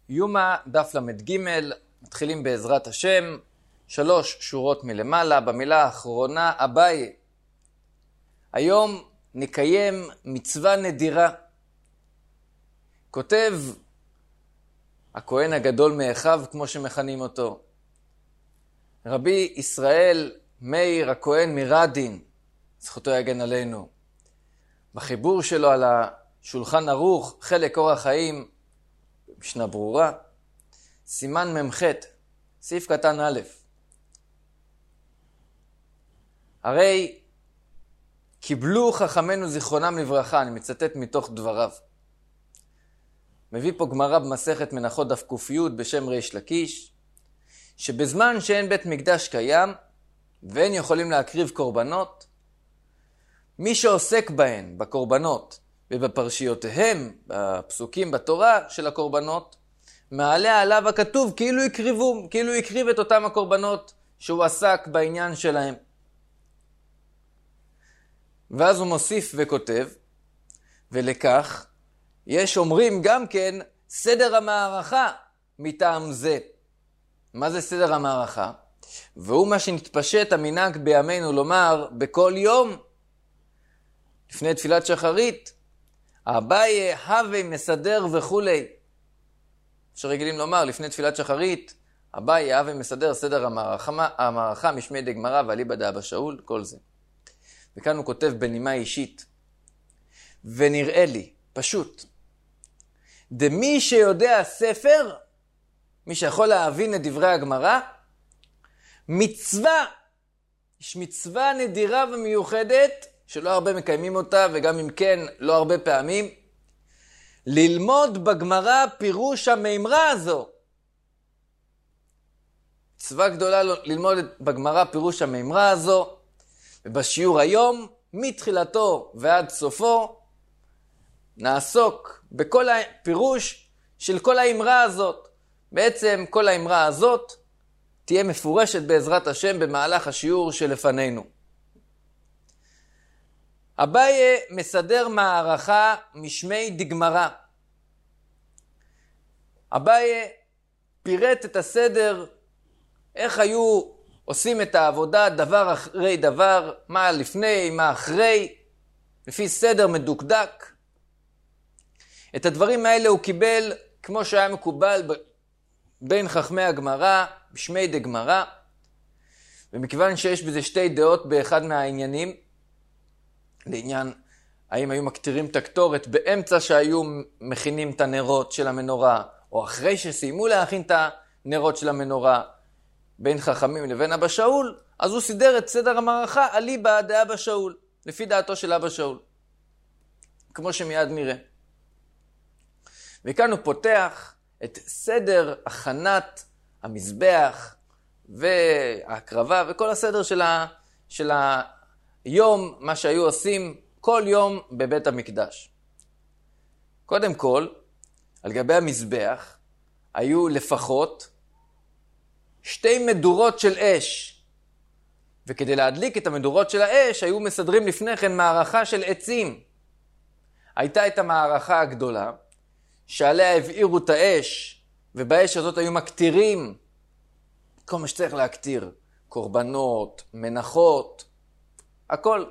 יומא דף למ"ג, מתחילים בעזרת השם, 3 שורות מלמעלה, במילה האחרונה אביי. היום נקיים מצווה נדירה. כותב הכהן הגדול מאחיו, כמו שמכנים אותו, רבי ישראל מאיר הכהן מרדין, זכותו יגן עלינו, בחיבור שלו על השולחן ערוך, חלק אורח חיים, משנה ברורה, סימן ממ"ח, סעיף קטן א'. הרי קיבלו חכמינו זיכרונם לברכה, אני מצטט מתוך דבריו. מביא פה גמרא במסכת מנחות דף ק"י בשם ריש לקיש, שבזמן שאין בית מקדש קיים ואין יכולים להקריב קורבנות, מי שעוסק בהן, בקורבנות ובפרשיותיהם, בפסוקים בתורה של הקורבנות, מעלה עליו הכתוב כאילו יקריבום, כאילו יקריב את אותם הקורבנות שהוא עסק בעניין שלהם. ואז הוא מוסיף וכותב, ולכך יש אומרים גם כן סדר המערכה מטעם זה. מה זה סדר המערכה? והוא מה שנתפשט המנהג בימינו לומר בכל יום לפני תפילת שחרית, אביי הווה מסדר וכולי. שרגילים לומר לפני תפילת שחרית, אביי הווה מסדר סדר המערכה משמי דגמרא ואליבא דאבא שאול, כל זה. וכאן הוא כותב בנימה אישית, ונראה לי, פשוט, דמי שיודע ספר, מי שיכול להבין את דברי הגמרא, מצווה, יש מצווה נדירה ומיוחדת, שלא הרבה מקיימים אותה, וגם אם כן, לא הרבה פעמים, ללמוד בגמרא פירוש המימרה הזו. מצווה גדולה ללמוד בגמרא פירוש המימרה הזו, ובשיעור היום, מתחילתו ועד סופו, נעסוק בכל הפירוש של כל האמרה הזאת. בעצם כל האמרה הזאת תהיה מפורשת בעזרת השם במהלך השיעור שלפנינו. אביי מסדר מערכה משמי דגמרא. אביי פירט את הסדר, איך היו עושים את העבודה דבר אחרי דבר, מה לפני, מה אחרי, לפי סדר מדוקדק. את הדברים האלה הוא קיבל כמו שהיה מקובל בין חכמי הגמרא, בשמי דגמרא, ומכיוון שיש בזה שתי דעות באחד מהעניינים, לעניין האם היו מקטירים את הקטורת באמצע שהיו מכינים את הנרות של המנורה, או אחרי שסיימו להכין את הנרות של המנורה, בין חכמים לבין אבא שאול, אז הוא סידר את סדר המערכה אליבא דאבא שאול, לפי דעתו של אבא שאול, כמו שמיד נראה. וכאן הוא פותח את סדר הכנת המזבח וההקרבה וכל הסדר של היום, מה שהיו עושים כל יום בבית המקדש. קודם כל, על גבי המזבח היו לפחות 2 מדורות של אש. וכדי להדליק את המדורות של האש, היו מסדרים לפני כן מערכה של עצים. הייתה את המערכה הגדולה, שעליה הבעירו את האש, ובאש הזאת היו מקטירים כל מה שצריך להקטיר. קורבנות, מנחות, הכל.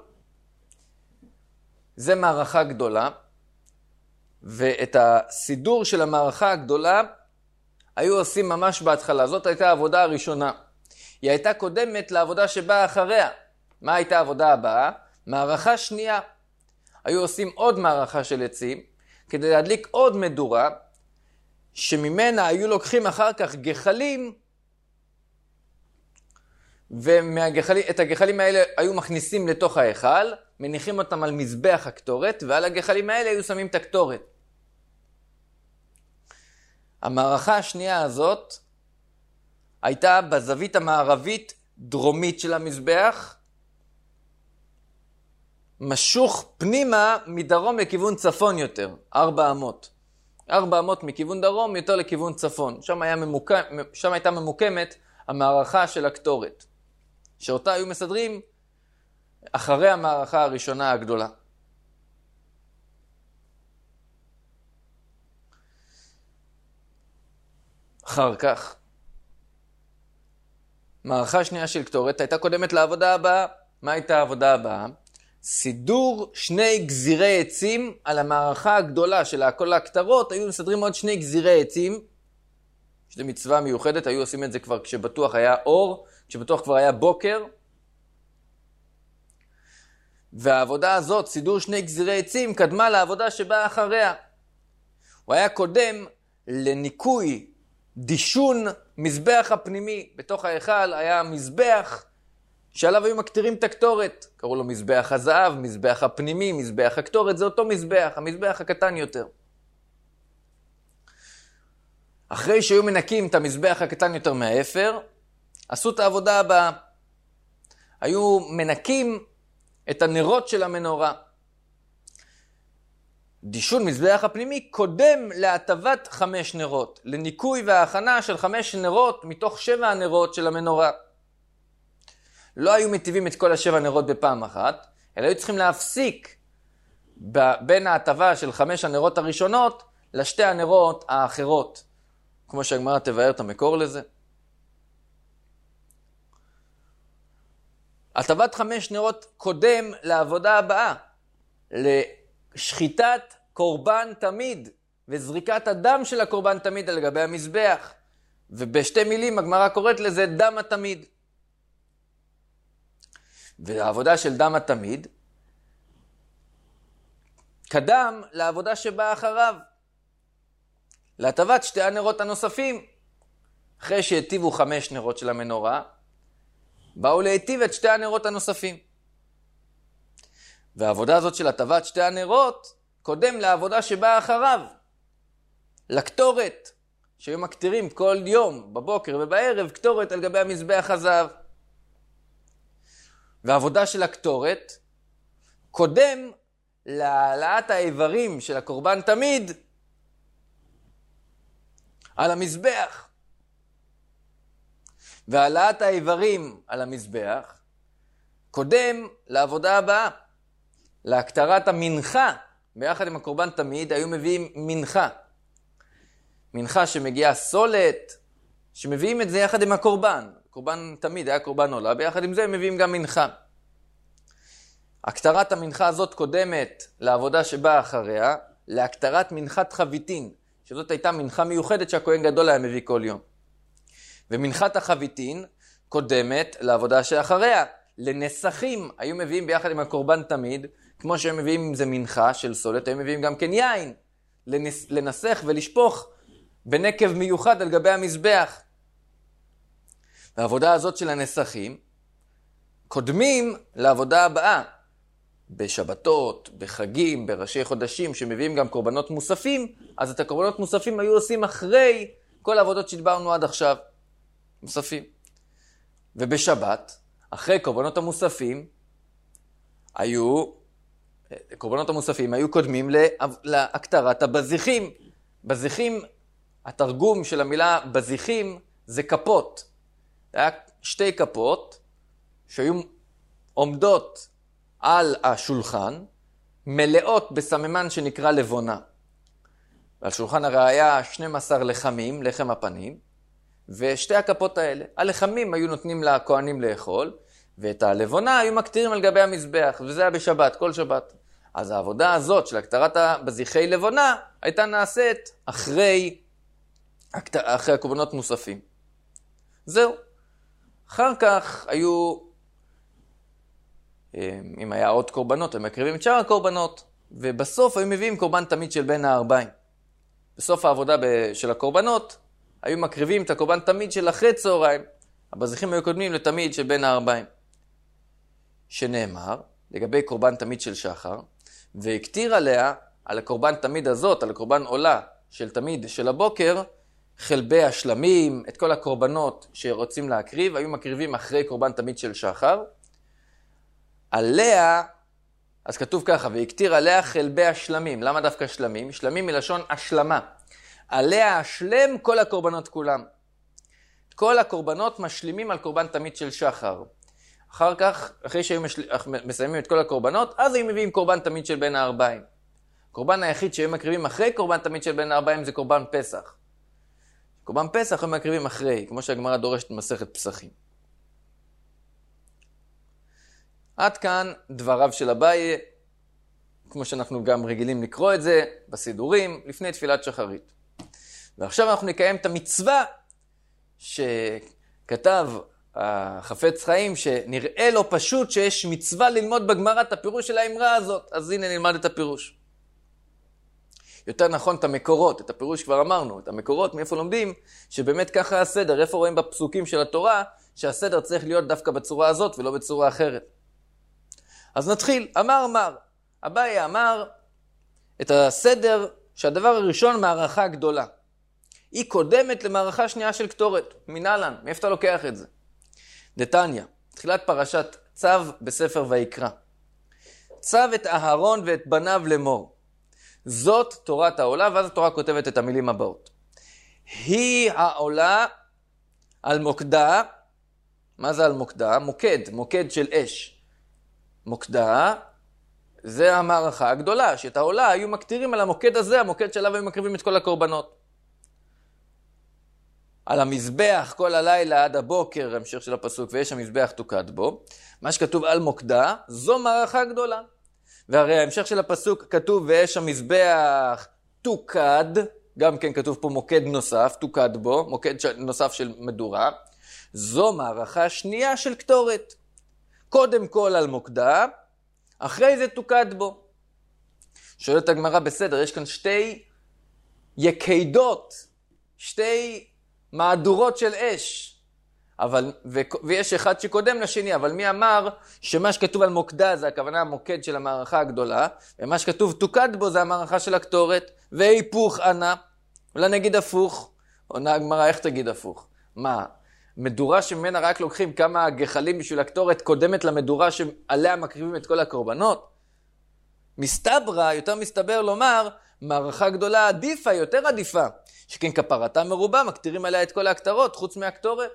זה מערכה גדולה, ואת הסידור של המערכה הגדולה היו עושים ממש בהתחלה. זאת הייתה העבודה הראשונה. היא הייתה קודמת לעבודה שבאה אחריה. מה הייתה העבודה הבאה? מערכה שנייה. היו עושים עוד מערכה של עצים, כדי להדליק עוד מדורה, שממנה היו לוקחים אחר כך גחלים, ואת הגחלים האלה היו מכניסים לתוך ההיכל, מניחים אותם על מזבח הקטורת, ועל הגחלים האלה היו שמים את הקטורת. המערכה השנייה הזאת הייתה בזווית המערבית דרומית של המזבח, משוך פנימה מדרום לכיוון צפון יותר, 400. 400 מכיוון דרום יותר לכיוון צפון. שם הייתה ממוקמת המערכה של הקטורת, שאותה היו מסדרים אחרי המערכה הראשונה הגדולה. אחר כך, מערכה שנייה של קטורת הייתה קודמת לעבודה הבאה. מה הייתה העבודה הבאה? סידור 2 גזירי עצים. על המערכה הגדולה של כל הקטרות היו מסדרים עוד 2 גזירי עצים. שזו מצווה מיוחדת, היו עושים את זה כבר כשבטוח היה אור, כשבטוח כבר היה בוקר. והעבודה הזאת, סידור 2 גזירי עצים, קדמה לעבודה שבאה אחריה. הוא היה קודם לניקוי, דישון, מזבח הפנימי. בתוך ההיכל היה מזבח שעליו היו מקטירים את הקטורת. קראו לו מזבח הזהב, מזבח הפנימי, מזבח הקטורת, זה אותו מזבח, המזבח הקטן יותר. אחרי שהיו מנקים את המזבח הקטן יותר מהאפר, עשו את העבודה הבאה. היו מנקים את הנרות של המנורה. דישון מזבח הפנימי קודם להטבת 5 נרות, לניקוי וההכנה של 5 נרות מתוך 7 הנרות של המנורה. לא היו מטיבים את כל 7 נרות בפעם אחת, אלא היו צריכים להפסיק בין ההטבה של 5 הנרות הראשונות לשתי הנרות האחרות, כמו שהגמרא תבאר את המקור לזה. הטבת 5 נרות קודם לעבודה הבאה, לשחיטת קורבן תמיד, וזריקת הדם של הקורבן תמיד על גבי המזבח. ובשתי מילים הגמרא קוראת לזה דם התמיד. והעבודה של דם התמיד קדם לעבודה שבאה אחריו, להטבת 2 הנרות הנוספים. אחרי שהטיבו 5 נרות של המנורה, באו להטיב את 2 הנרות הנוספים. והעבודה הזאת של הטבת 2 הנרות קודם לעבודה שבאה אחריו, לקטורת, שהיו מקטירים כל יום בבוקר ובערב קטורת על גבי המזבח הזהב. והעבודה של הקטורת קודם להעלאת האיברים של הקורבן תמיד על המזבח. והעלאת האיברים על המזבח קודם לעבודה הבאה, להקטרת המנחה. ביחד עם הקורבן תמיד היו מביאים מנחה. מנחה שמגיעה סולת, שמביאים את זה יחד עם הקורבן. קורבן תמיד היה קורבן עולה, ביחד עם זה הם מביאים גם מנחה. הקטרת המנחה הזאת קודמת לעבודה שבאה אחריה, להקטרת מנחת חביתין, שזאת הייתה מנחה מיוחדת שהכהן גדול היה מביא כל יום. ומנחת החביתין קודמת לעבודה שאחריה, לנסחים. היו מביאים ביחד עם הקורבן תמיד, כמו שהם מביאים עם זה מנחה של סולת, הם מביאים גם כן יין, לנסח ולשפוך בנקב מיוחד על גבי המזבח. והעבודה הזאת של הנסחים קודמים לעבודה הבאה. בשבתות, בחגים, בראשי חודשים, שמביאים גם קורבנות מוספים, אז את הקורבנות מוספים היו עושים אחרי כל העבודות שדיברנו עד עכשיו. מוספים. ובשבת, אחרי קורבנות המוספים, קורבנות המוספים היו קודמים להקטרת הבזיחים. בזיחים, התרגום של המילה בזיחים זה כפות. זה היה 2 כפות שהיו עומדות על השולחן, מלאות בסממן שנקרא לבונה. ועל שולחן הרי היה 12 לחמים, לחם הפנים, ושתי הכפות האלה. הלחמים היו נותנים לכהנים לאכול, ואת הלבונה היו מקטירים על גבי המזבח, וזה היה בשבת, כל שבת. אז העבודה הזאת של הקטרת בזיחי לבונה הייתה נעשית אחרי הקורבנות מוספים. זהו. אחר כך היו, אם היה עוד קורבנות, הם מקריבים את שאר הקורבנות, ובסוף היו מביאים קורבן תמיד של בין הערביים. בסוף העבודה של הקורבנות, היו מקריבים את הקורבן תמיד של אחרי צהריים. הבזיחים היו קודמים לתמיד של בין הערביים. שנאמר, לגבי קורבן תמיד של שחר, והקטיר עליה, על הקורבן תמיד הזאת, על הקורבן עולה של תמיד של הבוקר, חלבי השלמים, את כל הקורבנות שרוצים להקריב, היו מקריבים אחרי קורבן תמיד של שחר. עליה, אז כתוב ככה, והקטיר עליה חלבי השלמים. למה דווקא שלמים? שלמים מלשון השלמה. עליה השלם כל הקורבנות כולם. כל הקורבנות משלימים על קורבן תמיד של שחר. אחר כך, אחרי שהיו מסיימים את כל הקורבנות, אז היו מביאים קורבן תמיד של בין הערביים. הקורבן היחיד שהיו מקריבים אחרי קורבן תמיד של בין הערביים זה קורבן פסח. קורבן פסח הם מקריבים אחרי, כמו שהגמרא דורשת במסכת פסחים. עד כאן דבריו של אביי, כמו שאנחנו גם רגילים לקרוא את זה בסידורים, לפני תפילת שחרית. ועכשיו אנחנו נקיים את המצווה שכתב החפץ חיים, שנראה לו פשוט שיש מצווה ללמוד בגמרא את הפירוש של האמרה הזאת. אז הנה נלמד את הפירוש. יותר נכון את המקורות, את הפירוש כבר אמרנו, את המקורות מאיפה לומדים, שבאמת ככה הסדר, איפה רואים בפסוקים של התורה, שהסדר צריך להיות דווקא בצורה הזאת ולא בצורה אחרת. אז נתחיל, אמר, אביי אמר את הסדר שהדבר הראשון מערכה גדולה. היא קודמת למערכה שנייה של קטורת, מנהלן, מאיפה אתה לוקח את זה? דתניא, תחילת פרשת צו בספר ויקרא. צו את אהרון ואת בניו לאמור. זאת תורת העולה, ואז התורה כותבת את המילים הבאות. היא העולה על מוקדה, מה זה על מוקדה? מוקד של אש. מוקדה, זה המערכה הגדולה, שאת העולה היו מקטירים על המוקד הזה, המוקד שעליו היו מקריבים את כל הקורבנות. על המזבח כל הלילה עד הבוקר, המשך של הפסוק, ויש המזבח תוקד בו. מה שכתוב על מוקדה, זו מערכה גדולה. והרי ההמשך של הפסוק כתוב, ויש המזבח תוקד, גם כן כתוב פה מוקד נוסף, תוקד בו, מוקד נוסף של מדורה. זו מערכה שנייה של קטורת. קודם כל על מוקדה, אחרי זה תוקד בו. שואלת הגמרא בסדר, יש כאן שתי יקדות, שתי מהדורות של אש, ויש אחד שקודם לשני, אבל מי אמר שמה שכתוב על מוקדה זה הכוונה המוקד של המערכה הגדולה, ומה שכתוב תוקד בו זה המערכה של הקטורת, והיפוך ענה, אולי נגיד הפוך, עונה הגמרא, איך תגיד הפוך? מה? מדורה שממנה רק לוקחים כמה גחלים בשביל הקטורת קודמת למדורה שעליה מקריבים את כל הקורבנות? מסתברא, יותר מסתבר לומר, מערכה גדולה עדיפה, יותר עדיפה, שכן כפרתה מרובה, מקטירים עליה את כל ההקטרות, חוץ מהקטורת.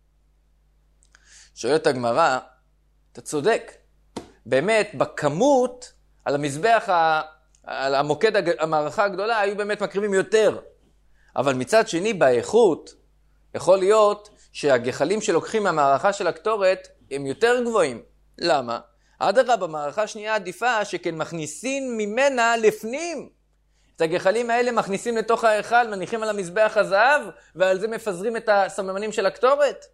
שואלת הגמרא, אתה צודק. באמת, בכמות, על המזבח, על המוקד המערכה הגדולה, היו באמת מקריבים יותר. אבל מצד שני, באיכות, יכול להיות שהגחלים שלוקחים מהמערכה של הקטורת, הם יותר גבוהים. למה? אדרבה, במערכה שנייה עדיפה, שכן מכניסים ממנה לפנים. את הגחלים האלה מכניסים לתוך ההיכל, מניחים על המזבח הזהב, ועל זה מפזרים את הסממנים של הקטורת.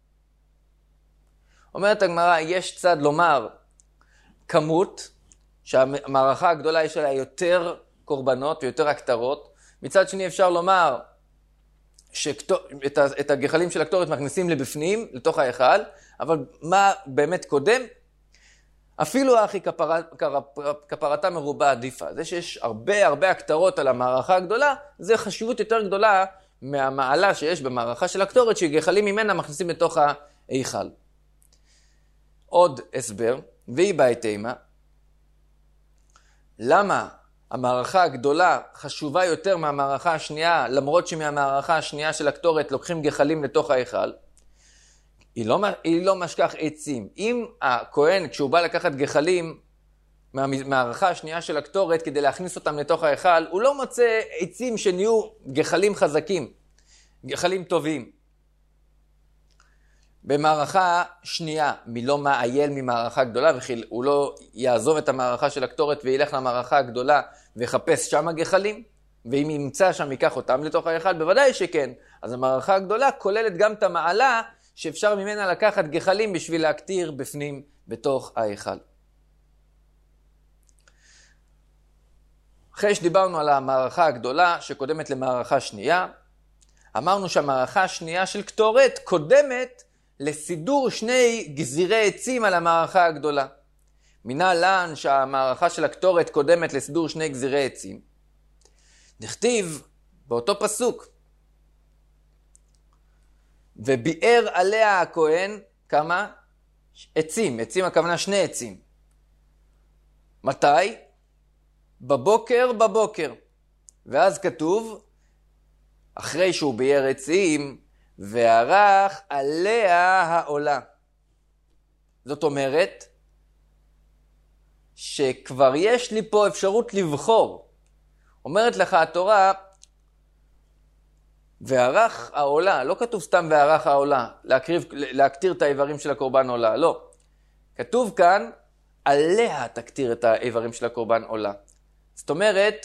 אומרת הגמרא, יש צד לומר כמות, שהמערכה הגדולה יש עליה יותר קורבנות ויותר הקטרות. מצד שני אפשר לומר שאת הגחלים של הקטורת מכניסים לבפנים, לתוך ההיכל, אבל מה באמת קודם? אפילו האחי כפרתה מרובה עדיפה. זה שיש הרבה הקטרות על המערכה הגדולה, זה חשיבות יותר גדולה מהמעלה שיש במערכה של הקטורת, שגחלים ממנה מכניסים לתוך ההיכל. עוד הסבר, והיא בהתאמה, למה המערכה הגדולה חשובה יותר מהמערכה השנייה, למרות שמהמערכה השנייה של הקטורת לוקחים גחלים לתוך ההיכל? היא לא משכח עצים. אם הכהן, כשהוא בא לקחת גחלים מהמערכה השנייה של הקטורת כדי להכניס אותם לתוך ההיכל, הוא לא מוצא עצים שנהיו גחלים חזקים, גחלים טובים. במערכה שנייה, מלא מעייל ממערכה גדולה, הוא לא יעזוב את המערכה של הקטורת וילך למערכה הגדולה ויחפש שם גחלים, ואם ימצא שם ייקח אותם לתוך ההיכל, בוודאי שכן. אז המערכה הגדולה כוללת גם את המעלה שאפשר ממנה לקחת גחלים בשביל להקטיר בפנים בתוך ההיכל. אחרי שדיברנו על המערכה הגדולה שקודמת למערכה שנייה, אמרנו שהמערכה השנייה של קטורת קודמת לסידור שני גזירי עצים על המערכה הגדולה. מנהלן שהמערכה של הקטורת קודמת לסידור שני גזירי עצים. נכתיב באותו פסוק, וביאר עליה הכהן כמה? עצים, הכוונה שני עצים. מתי? בבוקר. ואז כתוב, אחרי שהוא ביאר עצים, וערך עליה העולה. זאת אומרת, שכבר יש לי פה אפשרות לבחור. אומרת לך התורה, וערך העולה, לא כתוב סתם וערך העולה, להקטיר את האיברים של הקורבן עולה, לא. כתוב כאן, עליה תקטיר את האיברים של הקורבן עולה. זאת אומרת,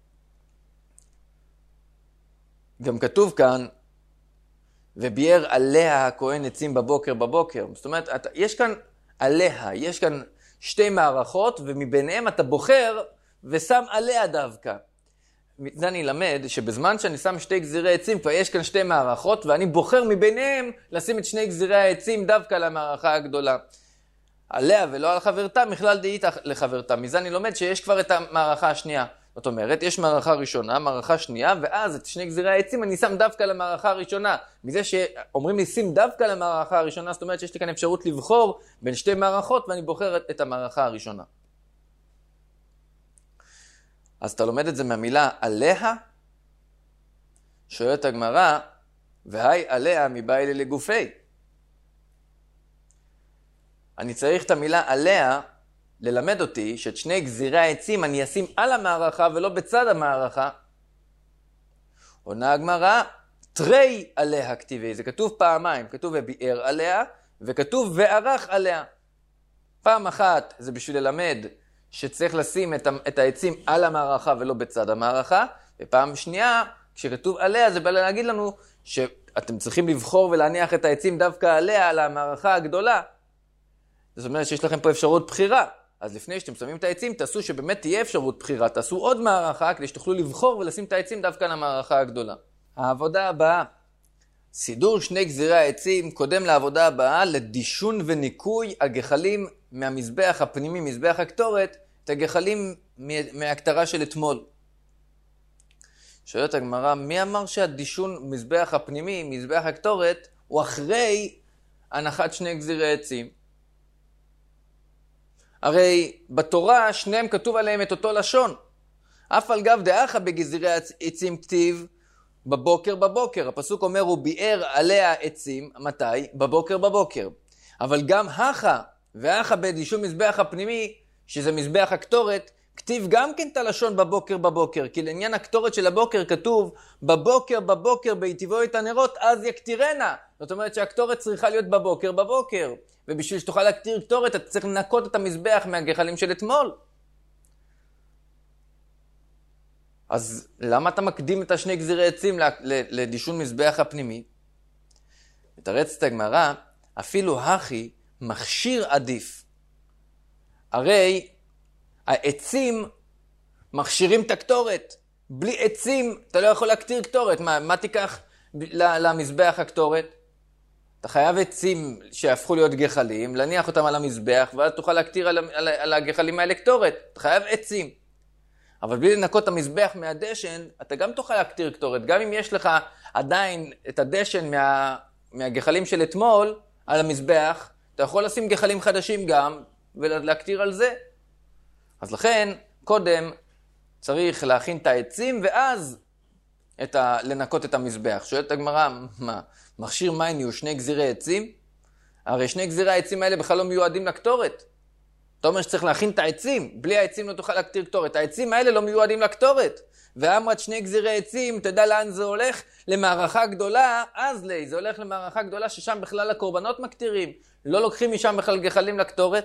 גם כתוב כאן, וביער עליה הכהן עצים בבוקר. זאת אומרת, יש כאן עליה, יש כאן שתי מערכות, ומביניהם אתה בוחר ושם עליה דווקא. זה אני למד שבזמן שאני שם שתי גזירי עצים, כבר יש כאן שתי מערכות, ואני בוחר מביניהם לשים את שני גזירי העצים דווקא למערכה הגדולה. עליה ולא על חברתה, מכלל דאית לחברתה. מזה אני לומד שיש כבר את המערכה השנייה. זאת אומרת, יש מערכה ראשונה, מערכה שנייה, ואז את שני גזירי העצים אני שם דווקא למערכה הראשונה. מזה שאומרים לי שים דווקא למערכה הראשונה, זאת אומרת שיש לי כאן אפשרות לבחור בין שתי מערכות, ואני בוחר את המערכה הראשונה. אז אתה לומד את זה מהמילה עליה, שואלת הגמרא, והי עליה מבאי לי לגופי. אני צריך את המילה עליה ללמד אותי שאת שני גזירי העצים אני אשים על המערכה ולא בצד המערכה. עונה הגמרא, תרי עליה כתיבי. זה כתוב פעמיים, כתוב וביער עליה וכתוב וערך עליה. פעם אחת זה בשביל ללמד שצריך לשים את העצים על המערכה ולא בצד המערכה, ופעם שנייה, כשכתוב עליה, זה בא להגיד לנו שאתם צריכים לבחור ולהניח את העצים דווקא עליה, על המערכה הגדולה. זאת אומרת שיש לכם פה אפשרות בחירה. אז לפני שאתם שמים את העצים, תעשו שבאמת תהיה אפשרות בחירה. תעשו עוד מערכה כדי שתוכלו לבחור ולשים את העצים דווקא למערכה הגדולה. העבודה הבאה. סידור שני גזירי העצים קודם לעבודה הבאה לדישון וניקוי הגחלים מהמזבח הפנימי, מזבח הקטורת, את הגחלים מהקטרה של אתמול. שואלת הגמרא, מי אמר שהדישון מזבח הפנימי, מזבח הקטורת, הוא אחרי הנחת שני גזירי עצים? הרי בתורה שניהם כתוב עליהם את אותו לשון. אף על גב דאחה בגזירי עצים כתיב בבוקר. הפסוק אומר הוא ביער עליה עצים, מתי? בבוקר. אבל גם והכה בדישון מזבח הפנימי, שזה מזבח הקטורת, כתיב גם כן את הלשון בבוקר, כי לעניין הקטורת של הבוקר כתוב בבוקר ביטיבו את הנרות, אז יקטירנה. זאת אומרת שהקטורת צריכה להיות בבוקר, ובשביל שתוכל להקטיר קטורת, אתה צריך לנקות את המזבח מהגחלים של אתמול. אז למה אתה מקדים את השני גזירי עצים לדישון מזבח הפנימי? מתרצת הגמרא, אפילו הכי מכשיר עדיף. הרי העצים מכשירים את הקטורת. בלי עצים אתה לא יכול להקטיר קטורת. מה תיקח למזבח הקטורת? אתה חייב עצים שהפכו להיות גחלים, להניח אותם על המזבח, ואז תוכל להקטיר על הגחלים האלה קטורת. אתה חייב עצים. אבל בלי לנקות את המזבח מהדשן, אתה גם תוכל להקטיר קטורת. גם אם יש לך עדיין את הדשן מהגחלים של אתמול על המזבח, אתה יכול לשים גחלים חדשים גם, ולהקטיר על זה. אז לכן, קודם צריך להכין את העצים, ואז לנקות את המזבח. שואלת הגמרא, מה? מכשיר מים יהיו שני גזירי עצים? הרי שני גזירי העצים האלה בכלל לא מיועדים לקטורת. אתה אומר שצריך להכין את העצים, בלי העצים לא תוכל להקטיר קטורת. העצים האלה לא מיועדים לקטורת. ואמרת שני גזירי עצים, אתה יודע לאן זה הולך? למערכה גדולה, אז זה הולך למערכה גדולה ששם בכלל הקורבנות מקטירים. לא לוקחים משם בכלל גחלים לקטורת.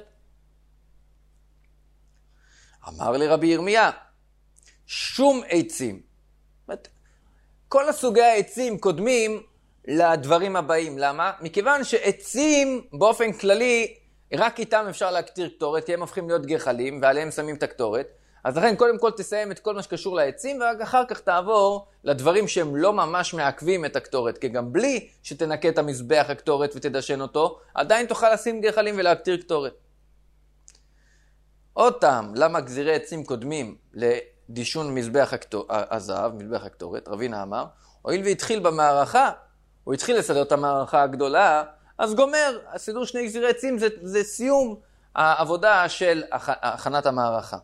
אמר לי רבי ירמיה, שום עצים. כל הסוגי העצים קודמים לדברים הבאים. למה? מכיוון שעצים באופן כללי, רק איתם אפשר להקטיר קטורת, כי הם הופכים להיות גחלים, ועליהם שמים את הקטורת. אז לכן קודם כל תסיים את כל מה שקשור לעצים, ורק אחר כך תעבור לדברים שהם לא ממש מעכבים את הקטורת, כי גם בלי שתנקה את המזבח הקטורת ותדשן אותו, עדיין תוכל לשים גחלים ולהקטיר קטורת. עוד טעם, למה גזירי עצים קודמים לדישון מזבח הזהב, מזבח הקטורת? רבינה אמר, הואיל והתחיל במערכה, הוא התחיל לסדר את המערכה הגדולה, אז גומר, הסידור שני גזירי עצים זה סיום העבודה של הכנת המערכה.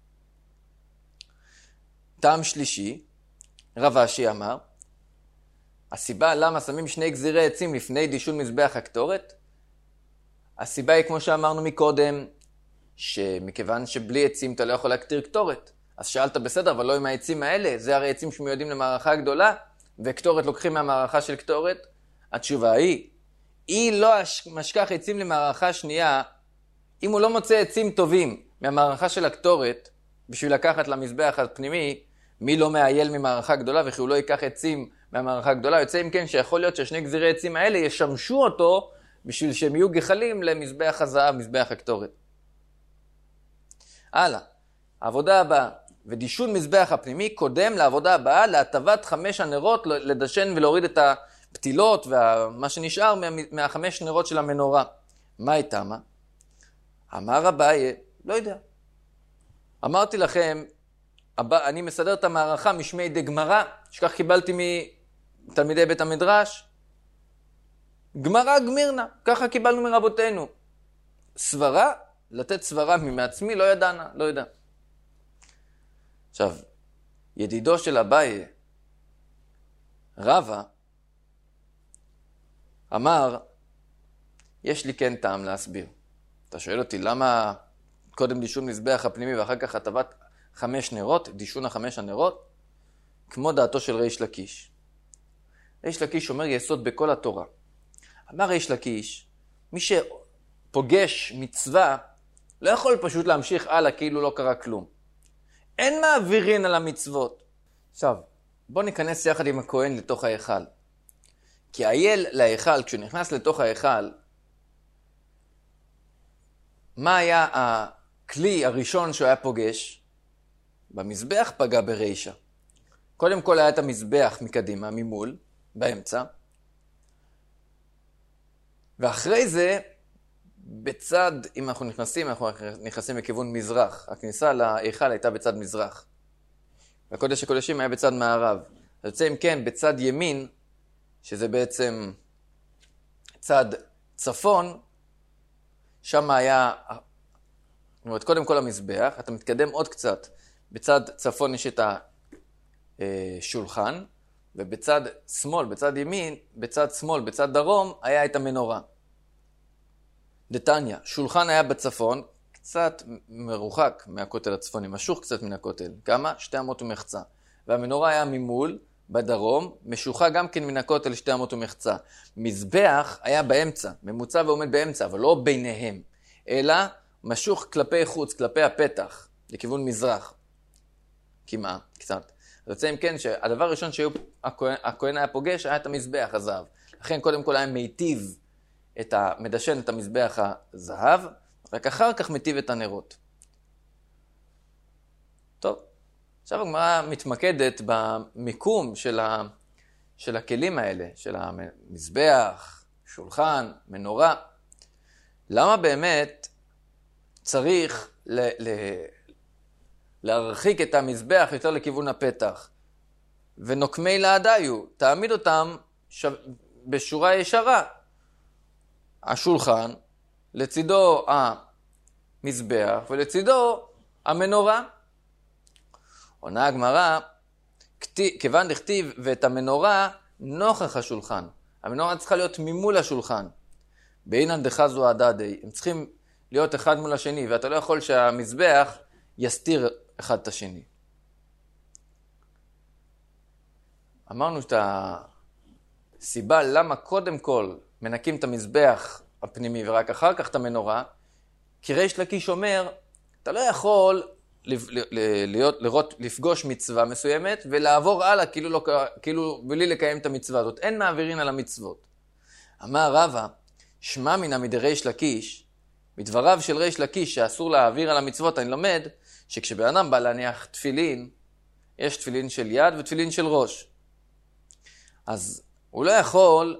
טעם שלישי, רב אשי אמר, הסיבה למה שמים שני גזירי עצים לפני דישון מזבח הקטורת, הסיבה היא כמו שאמרנו מקודם, שמכיוון שבלי עצים אתה לא יכול להקטיר קטורת. אז שאלת בסדר, אבל לא עם העצים האלה, זה הרי עצים שמיועדים למערכה גדולה, וקטורת לוקחים מהמערכה של קטורת? התשובה היא לא משכח עצים למערכה שנייה, אם הוא לא מוצא עצים טובים מהמערכה של הקטורת, בשביל לקחת למזבח הפנימי, מי לא מעייל ממערכה גדולה, וכי הוא לא ייקח עצים מהמערכה הגדולה, יוצא אם כן שיכול להיות ששני גזירי עצים האלה ישמשו אותו, בשביל שהם יהיו גחלים למזבח הזהב, מזבח הקטורת. הלאה, העבודה הבאה, ודישון מזבח הפנימי קודם לעבודה הבאה, להטבת 5 הנרות, לדשן ולהוריד את הפתילות ומה שנשאר מה5 נרות של המנורה. מה הייתה מה? אמר אביי, לא יודע. אמרתי לכם, אני מסדר את המערכה משמי דגמרא, שכך קיבלתי מתלמידי בית המדרש. גמרא גמירנה, ככה קיבלנו מרבותינו. סברה, לתת סברה מעצמי, לא ידענה, לא יודע. עכשיו, ידידו של אביי, רבא, אמר, יש לי כן טעם להסביר. אתה שואל אותי, למה קודם דישון מזבח הפנימי ואחר כך הטבת 5 נרות, דישון 5 הנרות? כמו דעתו של ריש לקיש. ריש לקיש אומר יסוד בכל התורה. אמר ריש לקיש, מי שפוגש מצווה, לא יכול פשוט להמשיך הלאה כאילו לא קרה כלום. אין מעבירין על המצוות. עכשיו, בוא ניכנס יחד עם הכהן לתוך ההיכל. כי אייל להיכל, כשהוא נכנס לתוך ההיכל, מה היה הכלי הראשון שהוא היה פוגש? במזבח פגע ברישה. קודם כל היה את המזבח מקדימה, ממול, באמצע. ואחרי זה, בצד, אם אנחנו נכנסים לכיוון מזרח. הכניסה להיכל הייתה בצד מזרח. והקודש הקודשים היה בצד מערב. אז יוצא אם כן, בצד ימין, שזה בעצם צד צפון, שם היה, זאת אומרת, קודם כל המזבח, אתה מתקדם עוד קצת. בצד צפון יש את השולחן, ובצד שמאל, בצד ימין, בצד שמאל, בצד דרום, היה את המנורה. דתניא, שולחן היה בצפון, קצת מרוחק מהכותל הצפוני, משוך קצת מן הכותל. כמה? 2 אמות ומחצה. והמנורה היה ממול, בדרום, משוחה גם כן מן הכותל 2 אמות ומחצה. מזבח היה באמצע, ממוצע ועומד באמצע, אבל לא ביניהם, אלא משוך כלפי חוץ, כלפי הפתח, לכיוון מזרח. כמעט, קצת. אז יוצא אם כן שהדבר הראשון שהכהן היה פוגש היה את המזבח הזהב. לכן קודם כל היה מיטיב מדשן את המזבח הזהב, רק אחר כך מיטיב את הנרות. טוב, עכשיו הגמרא מתמקדת במיקום של הכלים האלה, של המזבח, שולחן, מנורה. למה באמת צריך להרחיק את המזבח יותר לכיוון הפתח? ונוקמי לעדיו, תעמיד אותם בשורה ישרה. השולחן, לצידו המזבח ולצידו המנורה. עונה הגמרא, כיוון דכתיב ואת המנורה נוכח השולחן. המנורה צריכה להיות ממול השולחן. באינן דחזו הדדי, הם צריכים להיות אחד מול השני, ואתה לא יכול שהמזבח יסתיר אחד את השני. אמרנו שאת הסיבה למה קודם כל מנקים את המזבח הפנימי ורק אחר כך את המנורה, כי ריש לקיש אומר, אתה לא יכול לפגוש מצווה מסוימת ולעבור הלאה כאילו בלי לקיים את המצווה הזאת. אין מעבירין על המצוות. אמר רבא, שמע מינא מדריש לקיש, מדבריו של ריש לקיש שאסור להעביר על המצוות, אני לומד שכשבן אדם בא להניח תפילין, יש תפילין של יד ותפילין של ראש. אז הוא לא יכול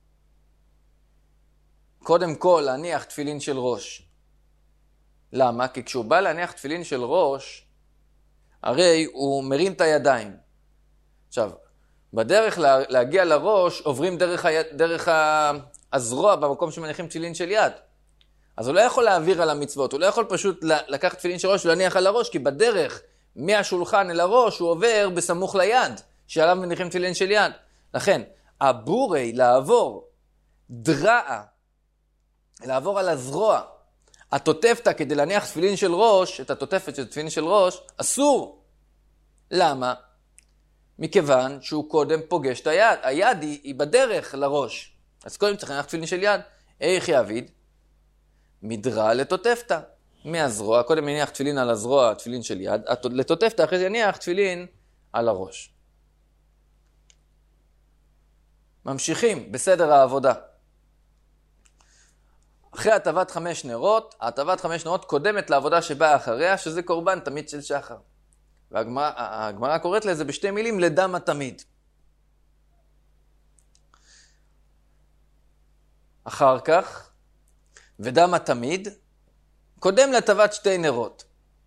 קודם כל להניח תפילין של ראש. למה? כי כשהוא בא להניח תפילין של ראש, הרי הוא מרים את הידיים. עכשיו, בדרך להגיע לראש, עוברים דרך הזרוע במקום שמניחים תפילין של יד. אז הוא לא יכול להעביר על המצוות, הוא לא יכול פשוט לקחת תפילין של ראש ולהניח על הראש, כי בדרך מהשולחן אל הראש הוא עובר בסמוך ליד, שעליו מניחים תפילין של יד. לכן, הבורי לעבור דרעה, לעבור על הזרוע, התותפתא כדי להניח תפילין של ראש, את התותפת של תפילין של ראש, אסור. למה? מכיוון שהוא קודם פוגש את היד. היד היא בדרך לראש. אז קודם צריך להניח תפילין של יד. איך יעביד? מדרה לטוטפתא. מהזרוע, קודם יניח תפילין על הזרוע, תפילין של יד, לטוטפתא, אחרי זה יניח תפילין על הראש. ממשיכים בסדר העבודה. אחרי הטבת 5 נרות, הטבת 5 נרות קודמת לעבודה שבאה אחריה, שזה קורבן תמיד של שחר. והגמרא קוראת לזה בשתי מילים, לדם התמיד. אחר כך, ודם התמיד, קודם לטבת 2 נרות.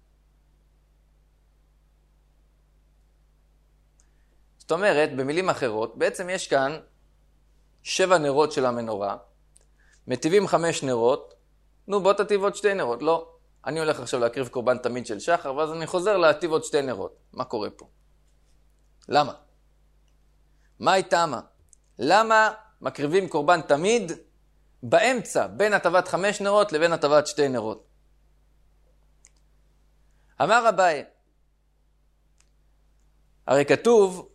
זאת אומרת, במילים אחרות, בעצם יש כאן 7 נרות של המנורה, מטיבים 5 נרות, בוא תטיב עוד 2 נרות. לא, אני הולך עכשיו להקריב קורבן תמיד של שחר, ואז אני חוזר להטיב עוד 2 נרות. מה קורה פה? למה? מה היא טעמה? למה מקריבים קורבן תמיד באמצע, בין הטבת 5 נרות לבין הטבת 2 נרות? אמר אביי, הרי כתוב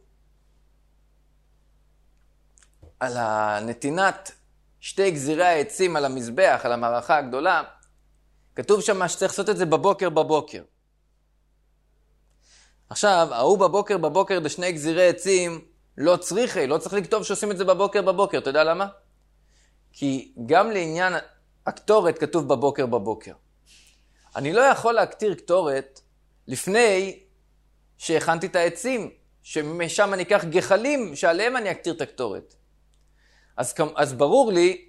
על הנתינת 2 גזירי העצים על המזבח, על המערכה הגדולה, כתוב שם שצריך לעשות את זה בבוקר. עכשיו, ההוא בבוקר ל2 גזירי עצים, לא צריך לכתוב שעושים את זה בבוקר. אתה יודע למה? כי גם לעניין הקטורת כתוב בבוקר. אני לא יכול להקטיר קטורת לפני שהכנתי את העצים, שמשם אני אקח גחלים שעליהם אני אקטיר את הקטורת. אז ברור לי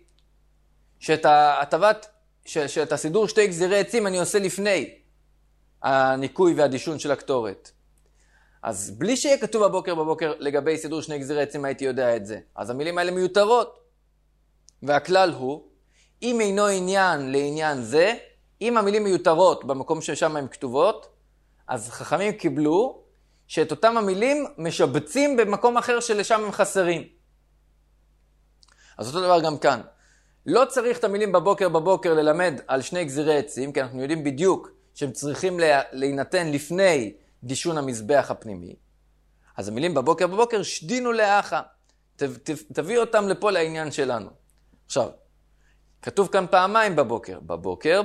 שאת הסידור 2 גזירי עצים אני עושה לפני הניקוי והדישון של הקטורת. אז בלי שיהיה כתוב בבוקר לגבי סידור 2 גזירי עצים הייתי יודע את זה. אז המילים האלה מיותרות. והכלל הוא, אם אינו עניין לעניין זה, אם המילים מיותרות במקום ששם הן כתובות, אז חכמים קיבלו שאת אותם המילים משבצים במקום אחר שלשם הם חסרים. אז אותו דבר גם כאן. לא צריך את המילים בבוקר ללמד על 2 גזירי עצים, כי אנחנו יודעים בדיוק שהם צריכים להינתן לפני דישון המזבח הפנימי. אז המילים בבוקר שדינו לאחה. תביא אותם לפה לעניין שלנו. עכשיו, כתוב כאן פעמיים בבוקר.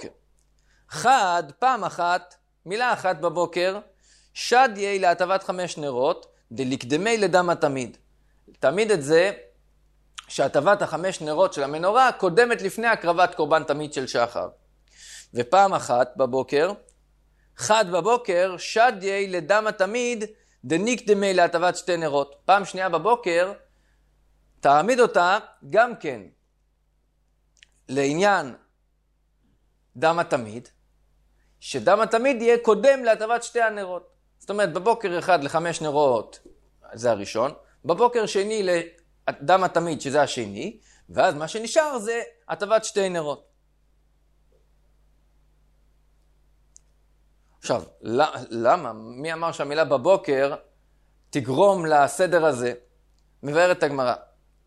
פעם אחת, מילה אחת בבוקר, שד יהיה להטבת 5 נרות, דלקדמי לדם התמיד. תמיד את זה, שהטבת 5 נרות של המנורה קודמת לפני הקרבת קורבן תמיד של שחר. ופעם אחת בבוקר, בבוקר, שד יהיה לדם התמיד, דנקדמי להטבת 2 נרות. פעם שנייה בבוקר, תעמיד אותה גם כן לעניין דם התמיד, שדם התמיד יהיה קודם להטבת 2 הנרות. זאת אומרת, בבוקר אחד ל5 נרות, זה הראשון, בבוקר שני לדם התמיד, שזה השני, ואז מה שנשאר זה הטבת 2 נרות. עכשיו, למה? מי אמר שהמילה בבוקר תגרום לסדר הזה? מבארת הגמרא.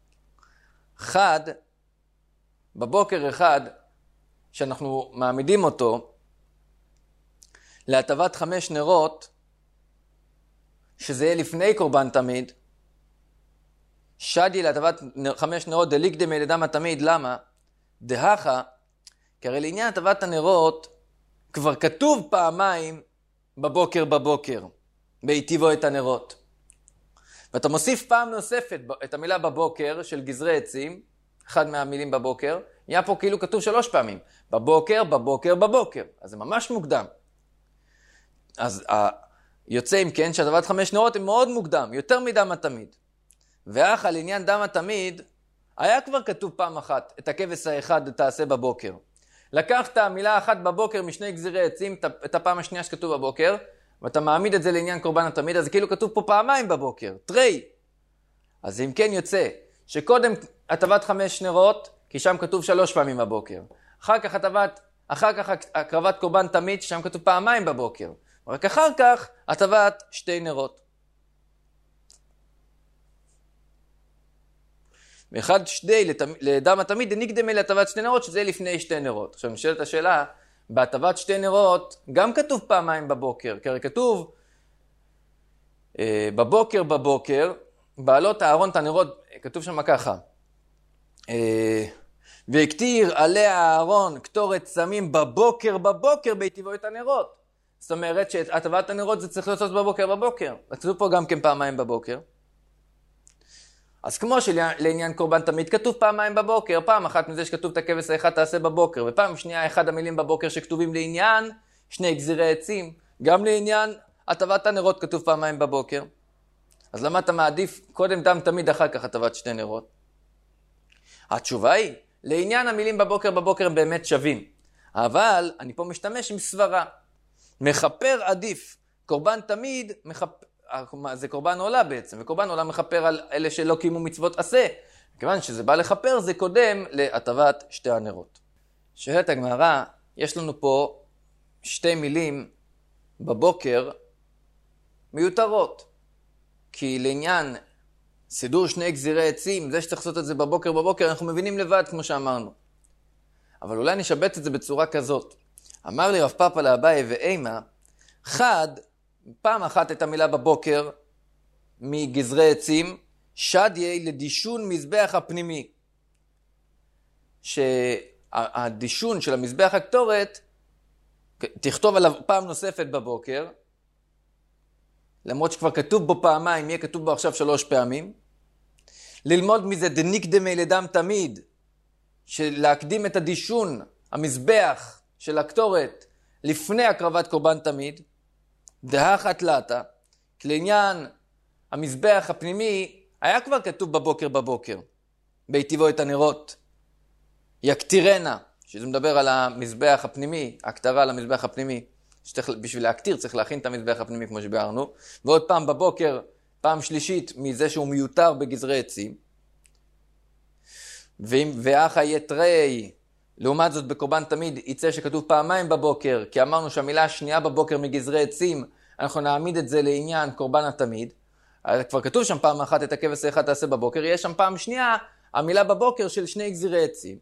בבוקר אחד, שאנחנו מעמידים אותו להטבת 5 נרות, שזה יהיה לפני קורבן תמיד, שדי להטבת 5 נרות דליקדמי לדם התמיד. למה? דהכה, כי הרי לעניין הטבת הנרות, כבר כתוב פעמיים בבוקר, בהיטיבו את הנרות. ואתה מוסיף פעם נוספת את המילה בבוקר של גזרי עצים, אחד מהמילים בבוקר, נהיה פה כאילו כתוב 3 פעמים. בבוקר. אז זה ממש מוקדם. אז יוצא אם כן שהטבת 5 נרות הם מאוד מוקדם, יותר מדם התמיד. ואך על עניין דם התמיד, היה כבר כתוב פעם אחת, את הכבש האחד תעשה בבוקר. לקחת מילה אחת בבוקר משני גזירי עצים, את הפעם השנייה שכתוב בבוקר, ואתה מעמיד את זה לעניין קורבן התמיד, אז כאילו כתוב פה פעמיים בבוקר, תרי. אז אם כן יוצא, שקודם הטבת 5 נרות, כי שם כתוב 3 פעמים בבוקר. אחר כך הקרבת קורבן תמיד, ששם כתוב פעמיים בבוקר. רק אחר כך הטבת 2 נרות. ואחד שדי לדם התמיד נקדמי להטבת 2 נרות, שזה לפני 2 נרות. עכשיו נשאלת השאלה, בהטבת 2 נרות גם כתוב פעמיים בבוקר, כי הרי כתוב בבוקר, בעלות אהרון את הנרות, כתוב שם ככה, והקטיר עליה אהרון קטורת סמים בבוקר בהיטיבו את הנרות. זאת אומרת שהטבת הנרות זה צריך לעשות בבוקר. כתוב פה גם כן פעמיים בבוקר. אז כמו שלעניין קורבן תמיד כתוב פעמיים בבוקר, פעם אחת מזה שכתוב את הכבש האחד תעשה בבוקר, ופעם שנייה אחד המילים בבוקר שכתובים לעניין שני גזירי עצים, גם לעניין הטבת הנרות כתוב פעמיים בבוקר. אז למה אתה מעדיף קודם דם תמיד אחר כך הטבת שתי נרות? התשובה היא, לעניין המילים בבוקר הם באמת שווים. אבל אני פה משתמש עם סברה. מחפר עדיף. קורבן תמיד, זה קורבן עולה בעצם, וקורבן עולה מחפר על אלה שלא קיימו מצוות עשה. כיוון שזה בא לחפר, זה קודם להטבת שתי הנרות. שואלת הגמרא, יש לנו פה שתי מילים בבוקר מיותרות. כי לעניין סידור שני גזירי עצים, זה שצריך לעשות את זה בבוקר, אנחנו מבינים לבד כמו שאמרנו. אבל אולי נשבץ את זה בצורה כזאת. אמר לי רב פאפא לאביי ואימה, חד, פעם אחת את המילה בבוקר מגזרי עצים, שדיה לדישון מזבח הפנימי. שהדישון של המזבח הקטורת, תכתוב עליו פעם נוספת בבוקר, למרות שכבר כתוב בו פעמיים, יהיה כתוב בו עכשיו 3 פעמים. ללמוד מזה דניקדמי לדם תמיד, שלהקדים את הדישון, המזבח של הקטורת, לפני הקרבת קורבן תמיד, דהכת לטה, לעניין המזבח הפנימי, היה כבר כתוב בבוקר, בהיטיבו את הנרות, יקטירנה, שזה מדבר על המזבח הפנימי, הקטרה על המזבח הפנימי, בשביל להקטיר צריך להכין את המזבח הפנימי כמו שביארנו, ועוד פעם בבוקר, פעם שלישית מזה שהוא מיותר בגזרי עצים, ואחא יתרי, לעומת זאת בקורבן תמיד יצא שכתוב פעמיים בבוקר, כי אמרנו שהמילה השנייה בבוקר מגזרי עצים, אנחנו נעמיד את זה לעניין קורבן התמיד, כבר כתוב שם פעם אחת את הכבש האחד תעשה בבוקר, יש שם פעם שנייה המילה בבוקר של שני גזירי עצים.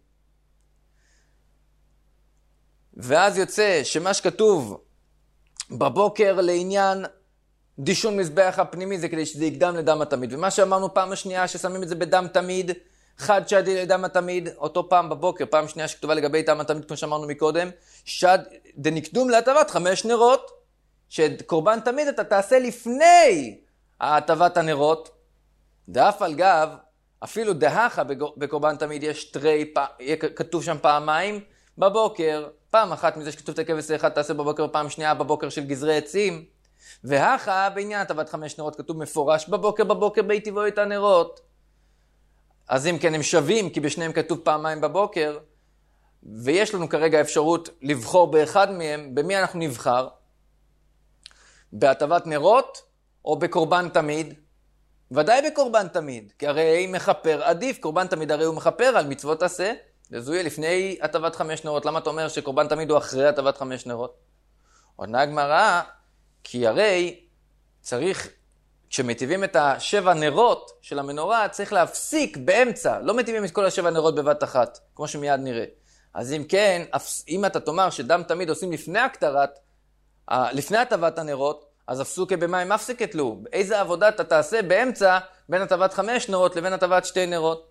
ואז יוצא שמה שכתוב בבוקר לעניין דישון מזבח הפנימי זה כדי שזה יקדם לדם התמיד. ומה שאמרנו פעם השנייה ששמים את זה בדם תמיד, חד שדי לדם התמיד, אותו פעם בבוקר, פעם שנייה שכתובה לגבי דם התמיד כמו שאמרנו מקודם, שד דנקדום להטבת 5 נרות, שקורבן תמיד אתה תעשה לפני הטבת הנרות, דאף על גב, אפילו דהכה בקורבן תמיד יש תרי, כתוב שם פעמיים בבוקר, פעם אחת מזה שכתוב את הכבש האחד תעשה בבוקר, פעם שנייה בבוקר של גזרי עצים, והכה בעניין הטבת 5 נרות כתוב מפורש בבוקר בהיטיבו את הנרות. אז אם כן הם שווים, כי בשניהם כתוב פעמיים בבוקר, ויש לנו כרגע אפשרות לבחור באחד מהם, במי אנחנו נבחר? בהטבת נרות או בקורבן תמיד? ודאי בקורבן תמיד, כי הרי מחפר עדיף, קורבן תמיד הרי הוא מחפר על מצוות עשה, אז הוא יהיה לפני הטבת 5 נרות. למה אתה אומר שקורבן תמיד הוא אחרי הטבת 5 נרות? עונה הגמרא, כי הרי צריך, כשמטיבים את 7 נרות של המנורה, צריך להפסיק באמצע, לא מטיבים את כל 7 נרות בבת אחת, כמו שמיד נראה. אז אם כן, אם אתה תאמר שדם תמיד עושים לפני הקטרת, לפני הטבת הנרות, אז הפסוקה במים מפסקת לו. איזה עבודה אתה תעשה באמצע בין הטבת 5 נרות לבין הטבת 2 נרות?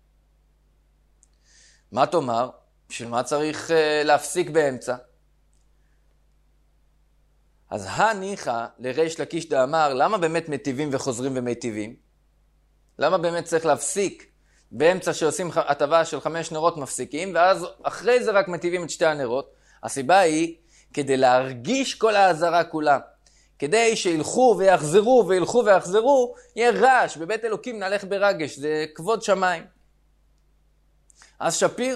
מה תאמר? בשביל מה צריך להפסיק באמצע? אז הניחא לריש לקיש דאמר, למה באמת מטיבים וחוזרים ומטיבים? למה באמת צריך להפסיק באמצע שעושים הטבה של 5 נרות מפסיקים, ואז אחרי זה רק מטיבים את 2 הנרות? הסיבה היא כדי להרגיש כל העזרה כולה. כדי שילכו ויחזרו, יהיה רעש, בבית אלוקים נלך ברגש, זה כבוד שמיים. אז שפיר,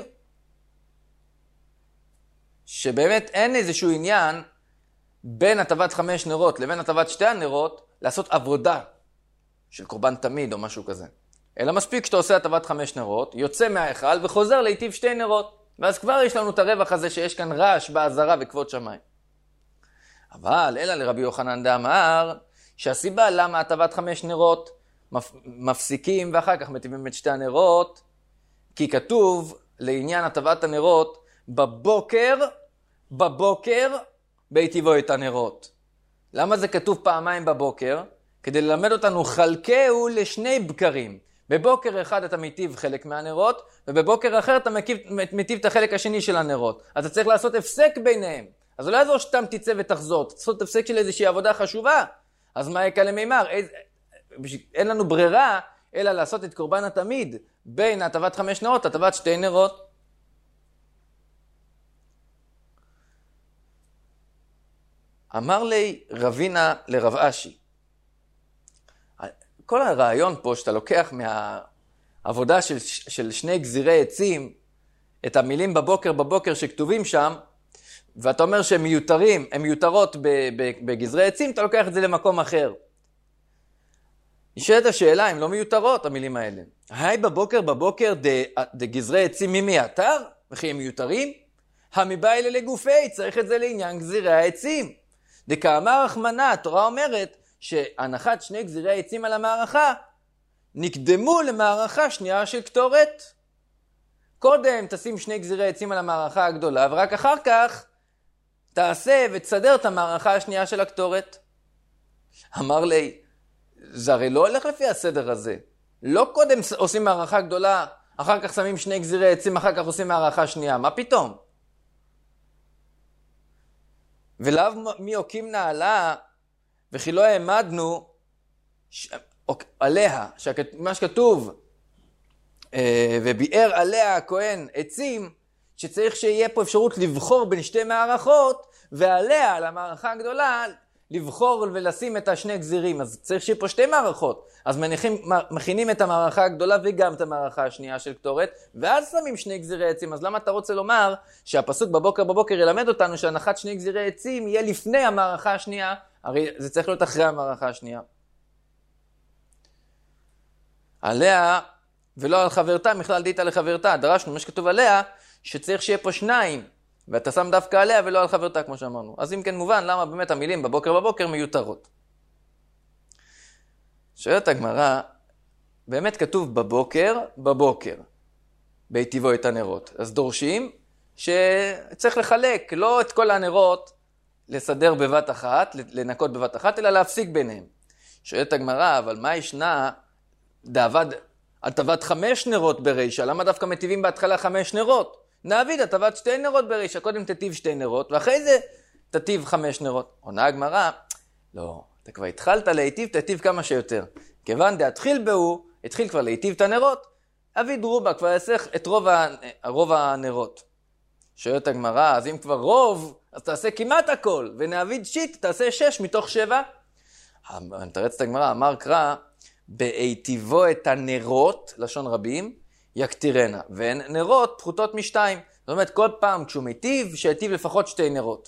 שבאמת אין איזשהו עניין בין הטבת 5 נרות לבין הטבת 2 נרות, לעשות עבודה של קורבן תמיד או משהו כזה. אלא מספיק שאתה עושה הטבת 5 נרות, יוצא מההיכל וחוזר להיטיב 2 נרות. ואז כבר יש לנו את הרווח הזה שיש כאן רעש בעזרה וכבוד שמיים. אבל אלא לרבי יוחנן דאמר, שהסיבה למה הטבת 5 נרות מפסיקים ואחר כך מטיבים את 2 הנרות, כי כתוב לעניין הטבת הנרות בבוקר בהיטיבו את הנרות. למה זה כתוב פעמיים בבוקר? כדי ללמד אותנו חלקהו לשני בקרים. בבוקר אחד אתה מטיב חלק מהנרות, ובבוקר אחר אתה מטיב את החלק השני של הנרות. אז אתה צריך לעשות הפסק ביניהם. אז לא יעזור שתם תצא ותחזור, לעשות הפסק של איזושהי עבודה חשובה. אז מה יקרה למימר? אין לנו ברירה, אלא לעשות את קורבן התמיד בין הטבת 5 נרות, הטבת 2 נרות. אמר לי רבינה לרב אשי, כל הרעיון פה שאתה לוקח מהעבודה של שני גזירי עצים, את המילים בבוקר שכתובים שם, ואתה אומר שהן מיותרים, הן מיותרות בגזרי עצים, אתה לוקח את זה למקום אחר. נשאלת השאלה, הן לא מיותרות המילים האלה. היי בבוקר גזרי עצים מי מייתר? וכי הם מיותרים? המבא אלה לגופי, צריך את זה לעניין גזירי העצים. דקאמר רחמנא, התורה אומרת שהנחת 2 גזירי העצים על המערכה נקדמו למערכה שנייה של קטורת. קודם תשים 2 גזירי עצים על המערכה הגדולה, ורק אחר כך תעשה ותסדר את המערכה השנייה של הקטורת. אמר לי, זה הרי לא הולך לפי הסדר הזה. לא קודם עושים מערכה גדולה, אחר כך שמים 2 גזירי עצים, אחר כך עושים מערכה שנייה. מה פתאום? ולאו מי הוקים נעלה, וכי לא העמדנו עליה, מה שכתוב, וביאר עליה הכהן עצים, שצריך שיהיה פה אפשרות לבחור בין 2 מערכות, ועליה, על המערכה הגדולה, לבחור ולשים את 2 גזירים. אז צריך שיהיה פה 2 מערכות. אז מכינים את המערכה הגדולה וגם את המערכה השנייה של קטורת, ואז שמים 2 גזירי עצים. אז למה אתה רוצה לומר שהפסוק בבוקר ילמד אותנו שהנחת 2 גזירי עצים יהיה לפני המערכה השנייה? הרי זה צריך להיות אחרי המערכה השנייה. עליה ולא על חברתה, מכלל דאיתא לחברתה. דרשנו מה שכתוב עליה, שצריך שיהיה פה 2, ואתה שם דווקא עליה ולא על חברתה, כמו שאמרנו. אז אם כן מובן, למה באמת המילים בבוקר מיותרות? שואלת הגמרא, באמת כתוב בבוקר, בהיטיבו את הנרות. אז דורשים שצריך לחלק, לא את כל הנרות לסדר בבת אחת, לנקות בבת אחת, אלא להפסיק ביניהם. שואלת הגמרא, אבל מה ישנה דעבד על טבת 5 נרות ברישה? למה דווקא מטיבים בהתחלה 5 נרות? נעביד הטבת 2 נרות ברישה, קודם תטיב 2 נרות, ואחרי זה תטיב 5 נרות. עונה הגמרא, לא, אתה כבר התחלת להיטיב, תטיב כמה שיותר. כיוון דהתחיל בהו, התחיל כבר להיטיב את הנרות, אביד רובה, כבר יסך את רוב הנרות. שואלת הגמרא, אז אם כבר רוב, אז תעשה כמעט הכל, ונעביד שיט, תעשה 6 מתוך 7. מתרצת הגמרא, אמר קרא, בהיטיבו את הנרות, לשון רבים, יקטירנה, והן נרות פחותות מ2. זאת אומרת, כל פעם כשהוא מיטיב, שיטיב לפחות 2 נרות.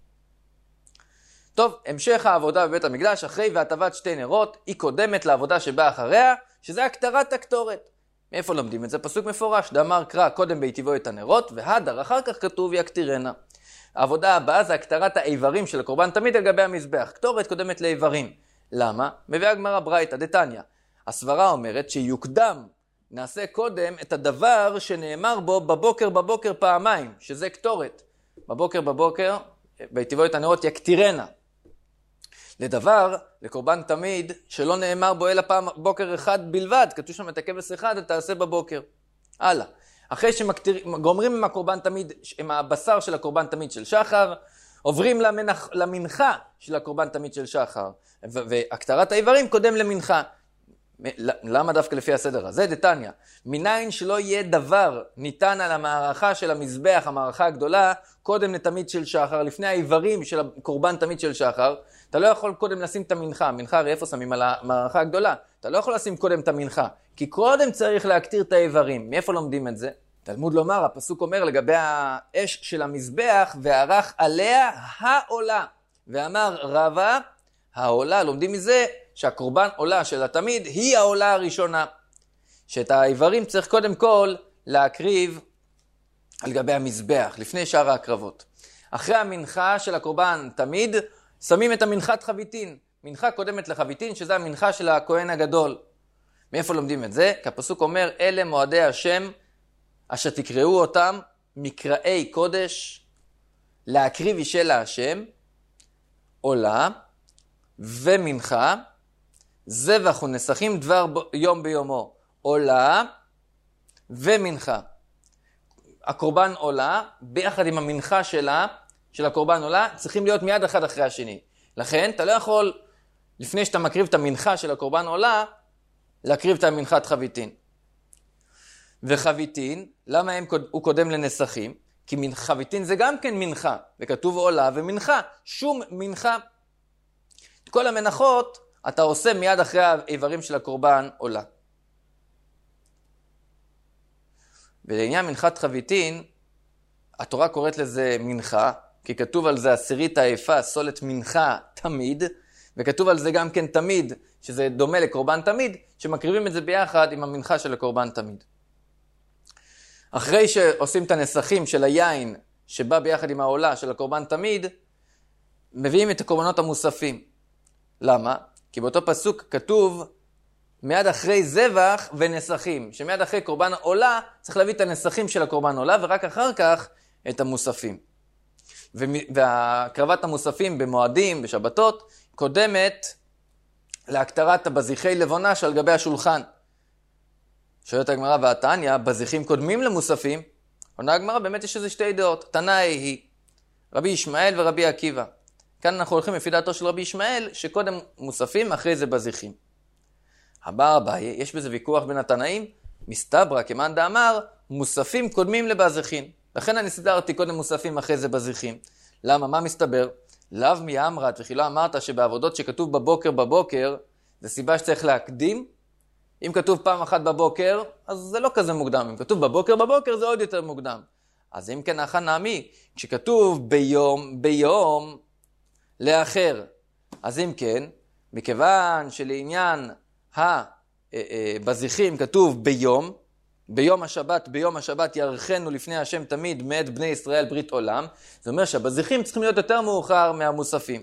טוב, המשך העבודה בבית המקדש, אחרי והטבת 2 נרות, היא קודמת לעבודה שבאה אחריה, שזה הקטרת הקטורת. מאיפה לומדים את זה? פסוק מפורש, דאמר קרא, קודם בהיטיבו את הנרות, והדר, אחר כך כתוב יקטירנה. העבודה הבאה זה הקטרת האיברים של הקורבן תמיד על גבי המזבח. קטורת קודמת לאיברים. למה? מביאה הגמרא ברייתא דתניא. הסברה אומרת שיוקדם, נעשה קודם את הדבר שנאמר בו בבוקר פעמיים, שזה קטורת. בבוקר, בהיטיבו את הנרות יקטירנה. לדבר, לקורבן תמיד, שלא נאמר בו אלא פעם בוקר אחד בלבד, כתוב שם את הכבש אחד, אתה תעשה בבוקר. הלאה. אחרי שגומרים עם הקורבן תמיד, עם הבשר של הקורבן תמיד של שחר, עוברים למנחה של הקורבן תמיד של שחר, והקטרת האיברים קודם למנחה. למה דווקא לפי הסדר הזה? דתניא, מניין שלא יהיה דבר ניתן על המערכה של המזבח, המערכה הגדולה, קודם לתמיד של שחר, לפני האיברים של הקורבן תמיד של שחר, אתה לא יכול קודם לשים את המנחה. המנחה הרי איפה שמים? על המערכה הגדולה. אתה לא יכול לשים קודם את המנחה, כי קודם צריך להקטיר את האיברים. מאיפה לומדים את זה? תלמוד לומר, הפסוק אומר לגבי האש של המזבח, וערך עליה העולה. ואמר רבא, העולה, לומדים מזה שהקורבן עולה של התמיד היא העולה הראשונה. שאת האיברים צריך קודם כל להקריב על גבי המזבח, לפני שאר ההקרבות. אחרי המנחה של הקורבן תמיד, שמים את המנחת חביתין. מנחה קודמת לחביתין, שזה המנחה של הכהן הגדול. מאיפה לומדים את זה? כי הפסוק אומר, אלה מועדי השם, אשר תקראו אותם מקראי קודש, להקריב אישה להשם, עולה ומנחה, זבח ונסכים דבר יום ביומו, עולה ומנחה. הקורבן עולה, ביחד עם המנחה של הקורבן עולה, צריכים להיות מיד אחד אחרי השני. לכן, אתה לא יכול, לפני שאתה מקריב את המנחה של הקורבן עולה, להקריב את המנחת חביתין. וחביתין, למה הוא קודם לנסכים? כי חביתין זה גם כן מנחה, וכתוב עולה ומנחה, שום מנחה. כל המנחות אתה עושה מיד אחרי האיברים של הקורבן עולה. ולעניין מנחת חביתין, התורה קוראת לזה מנחה, כי כתוב על זה עשירית האפה, סולת מנחה תמיד, וכתוב על זה גם כן תמיד, שזה דומה לקורבן תמיד, שמקריבים את זה ביחד עם המנחה של הקורבן תמיד. אחרי שעושים את הנסכים של היין, שבא ביחד עם העולה של הקורבן תמיד, מביאים את הקורבנות המוספים. למה? כי באותו פסוק כתוב, מיד אחרי זבח ונסכים, שמיד אחרי קורבן עולה, צריך להביא את הנסכים של הקורבן עולה, ורק אחר כך את המוספים. והקרבת המוספים במועדים, בשבתות, קודמת להקטרת הבזיחי לבונה שעל גבי השולחן. שואלת הגמרא והתניא, בזיחים קודמים למוספים? עונה הגמרא, באמת יש איזה שתי דעות. תנאי היא רבי ישמעאל ורבי עקיבא. כאן אנחנו הולכים לפי דעתו של רבי ישמעאל, שקודם מוספים, אחרי זה בזיחים. הבא אביי, יש בזה ויכוח בין התנאים, מסתברא כמאן דאמר, מוספים קודמים לבזיחים. לכן אני סידרתי קודם מוספים, אחרי זה בזיחים. למה? מה מסתבר? לאו מי אמרת, וכי לא אמרת שבעבודות שכתוב בבוקר, זה סיבה שצריך להקדים? אם כתוב פעם אחת בבוקר, אז זה לא כזה מוקדם. אם כתוב בבוקר זה עוד יותר מוקדם. אז אם כן, אחא נמי, כשכתוב ביום לאחר, אז אם כן, מכיוון שלעניין בזיחים כתוב ביום השבת ירחנו לפני השם תמיד מאת בני ישראל ברית עולם, זה אומר שהבזיחים צריכים להיות יותר מאוחר מהמוספים.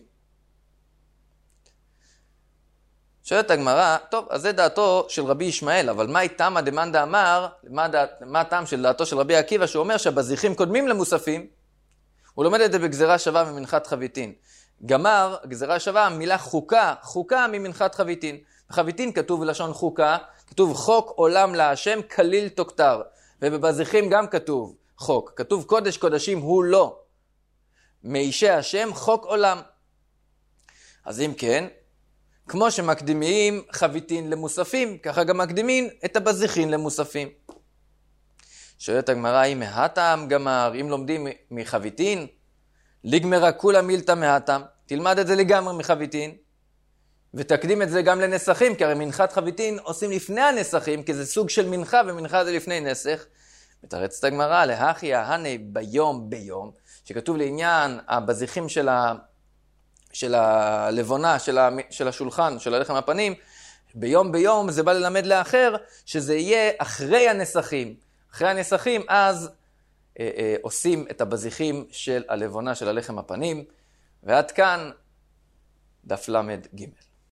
שואלת הגמרא, טוב, אז זה דעתו של רבי ישמעאל, אבל מה תמא דמאן דאמר, מה הטעם של דעתו של רבי עקיבא, שהוא אומר שהבזיחים קודמים למוספים? הוא לומד את זה בגזרה שווה ממנחת חביתין. גמר, גזרה שווה, מילה חוקה ממנחת חביתין. בחביתין כתוב בלשון חוקה, כתוב חוק עולם להשם כליל תוקטר. ובבזיחים גם כתוב חוק, כתוב קודש קודשים הוא לא. מאישי השם חוק עולם. אז אם כן, כמו שמקדימים חביתין למוספים, ככה גם מקדימים את הבזיחין למוספים. שואלת הגמרא, אם מהטעם גמר, אם לומדים מחביתין, לגמרה כולה מילתא מהטעם, תלמד את זה לגמרי מחביתין, ותקדים את זה גם לנסכים, כי הרי מנחת חביתין עושים לפני הנסכים, כי זה סוג של מנחה, ומנחה זה לפני נסך. מתרצת הגמרא, להכי ההני ביום, שכתוב לעניין הבזיחים של הלבונה, של השולחן, של הלחם הפנים, ביום זה בא ללמד לאחר, שזה יהיה אחרי הנסכים. אחרי הנסכים, אז עושים את הבזיחים של הלבונה, של הלחם הפנים, ועד כאן דף למד ג'.